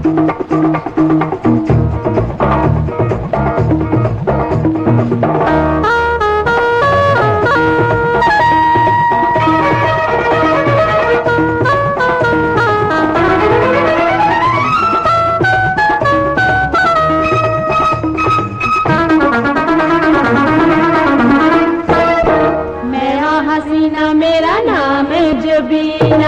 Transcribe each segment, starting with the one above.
मेरा नाम है जबीना,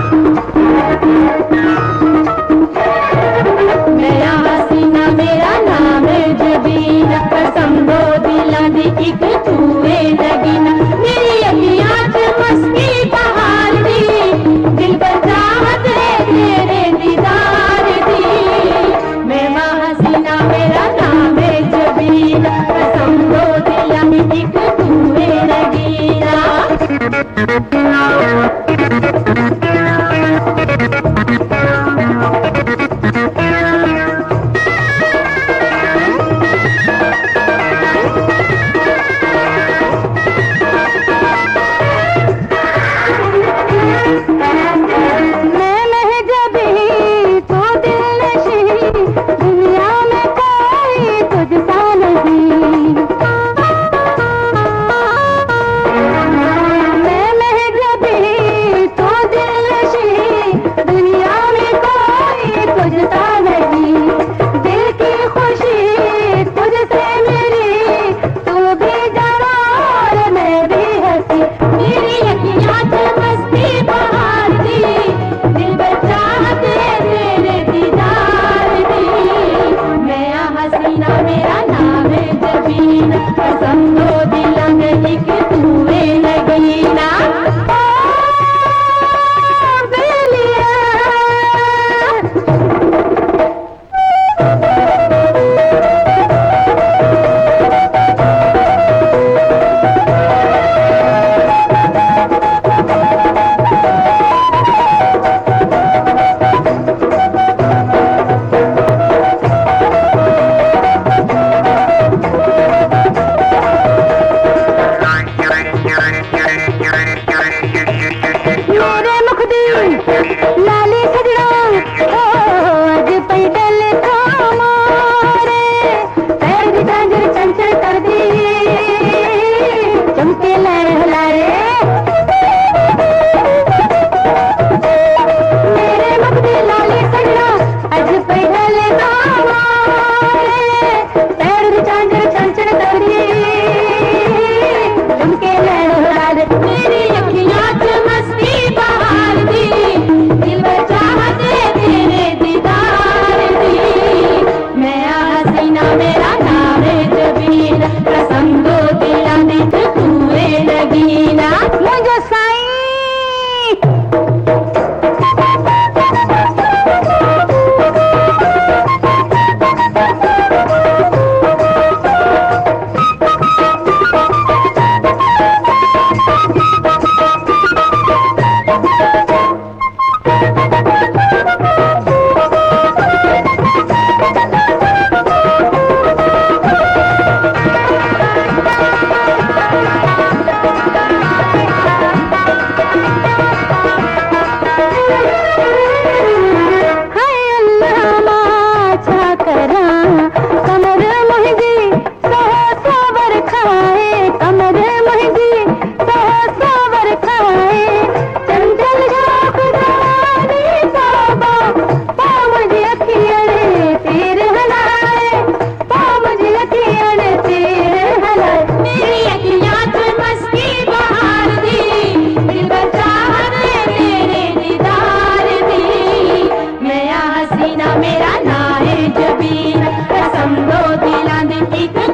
मेरा हसीना मेरा नाम है जबीना, कसम दो दिला दी एक तूए नगीना, मेरी अखियाँ च मस्ती बहार दी, दिल पर चाहत है तेरे दीदार दी, मेरा हसीना मेरा नाम है जबीना, कसम दो दिला दी एक तूए नगीना। मेरा नाम है जबीना, कसम दो दिला में एक तूए नगीना। लाली सजना आज पैदल मारे पैर भी झांझर चंचल कर दी चमके लहला रे मेरे मखदी लाली सजना आज पैदल मारे पैर भी झांझर चंचल कर दी चमके लहला रे मेरी अखियाँ च मस्ती बहार दी मेरा नाम है जबीना, कसम दो दिला दी तूए नगीना। मुझे साईं मेरा नाम है जबीना, कसम दो दिला दी